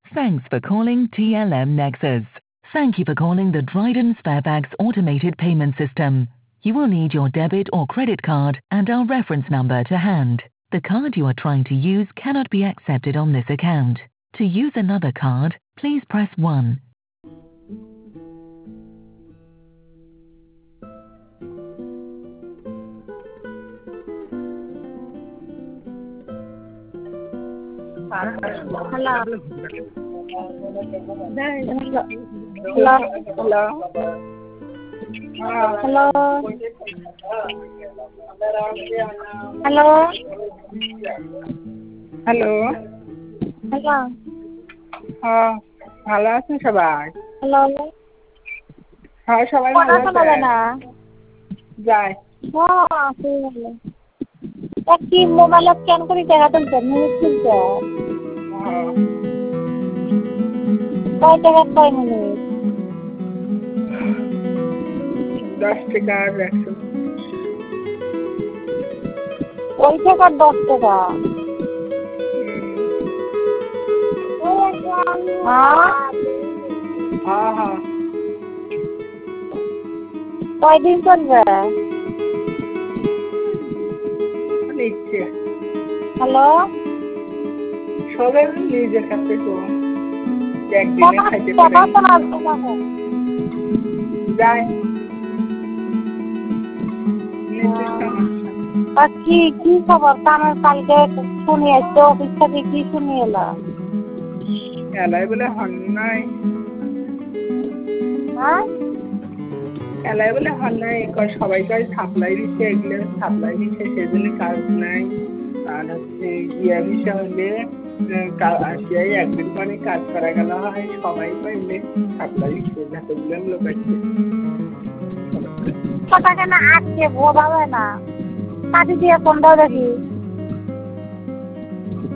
Thanks for calling TLM Nexus. Thank you for calling the Dryden Sparebags automated payment system. You will need your debit or credit card and our reference number to hand. The card you are trying to use cannot be accepted on this account. To use another card, please press 1. Hello. Hello, হ্যাঁ ভালো আছেন সবাই? হ্যাঁ সবাই ভালো আছে। যায় কি মোবাইল স্ক্যান করে টাকা তুলছেন? মিনিট তুলছে কয় টাকা কয় মিনিট? 10 টাকা আর 100। ওই টাকা 10 টাকা। হ্যাঁ হ্যাঁ কয়দিন চলবে? নিচ্ছে হ্যালো, সবাই নিজের কাছে একদিনে খাইতে পারে যায়। কি কি খবর? কামের কালকে শুনি আসছে অফিস থেকে, কি শুনি এলো? এলাই বলে হন নাই, এলাই বলে হন নাই, সবাই কয় সাপ্লাই দিচ্ছে, এগুলো সাপ্লাই দিচ্ছে সেজন্য কাজ নাই। আর হচ্ছে ইয়া বিষয় হলে আসিয়াই একদিন পরে কাজ করা গেল হয়, সবাই পাইলে সাপ্লাই দিচ্ছে যতগুলো লোক আছে। কথা কেন আজকে ভোগাবে না? কাটি দিয়ে ফোনটাও দেখি।